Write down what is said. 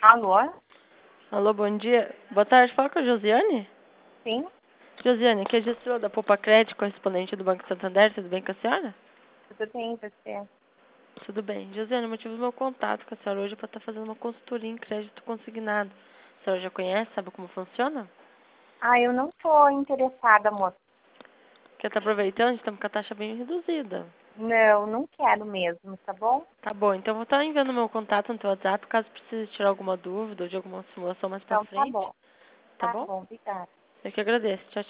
Alô? Alô, bom dia. Boa tarde, fala com a Josiane? Sim, Josiane, aqui é a gestora da Poupa Crédito, correspondente do Banco Santander. Tudo bem com a senhora? tudo bem, você? Tudo bem. Josiane, o motivo do meu contato com a senhora hoje é para estar fazendo uma consultoria em crédito consignado. A senhora já conhece, sabe como funciona? Ah, eu não tô interessada, moça. Quer estar aproveitando? Estamos com a taxa bem reduzida. Não quero mesmo, tá bom? Tá bom, então eu vou estar enviando meu contato no teu WhatsApp, caso precise tirar alguma dúvida ou de alguma simulação mais pra Então tá frente. bom. Tá Tá bom? bom, obrigada. Eu que agradeço. Tchau, tchau.